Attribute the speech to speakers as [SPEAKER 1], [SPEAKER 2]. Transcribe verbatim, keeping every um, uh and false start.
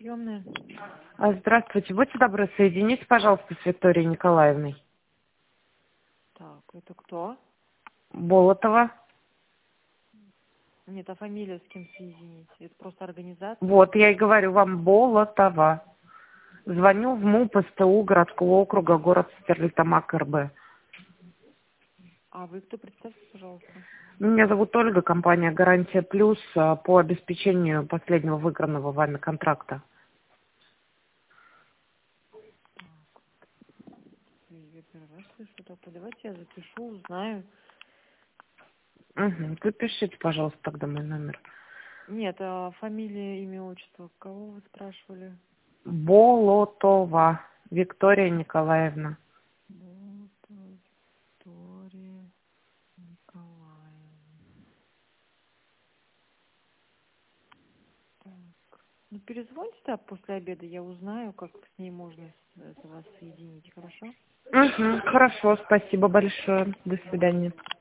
[SPEAKER 1] Приемная.
[SPEAKER 2] А, Здравствуйте. Будьте добры, соедините, пожалуйста, с Викторией Николаевной.
[SPEAKER 1] Так, это кто?
[SPEAKER 2] Болотова.
[SPEAKER 1] Нет, а фамилия с кем соединить? Это просто организация?
[SPEAKER 2] Вот, я и говорю вам, Болотова. Звоню в МУП СТУ городского округа, город Стерлитамак, РБ.
[SPEAKER 1] А вы кто? Представьте, пожалуйста.
[SPEAKER 2] Меня зовут Ольга, компания «Гарантия Плюс» а, по обеспечению последнего выигранного вами контракта.
[SPEAKER 1] Я первый раз слышу такое. Давайте я запишу, узнаю.
[SPEAKER 2] Угу. Запишите, пожалуйста, тогда мой номер.
[SPEAKER 1] Нет, а фамилия, имя, отчество. Кого вы спрашивали?
[SPEAKER 2] Болотова Виктория Николаевна.
[SPEAKER 1] Вот, Виктория Николаевна. Так. Ну, перезвоните, да, после обеда, я узнаю, как с ней можно с- это вас соединить, хорошо?
[SPEAKER 2] Угу. Хорошо, спасибо большое. До свидания.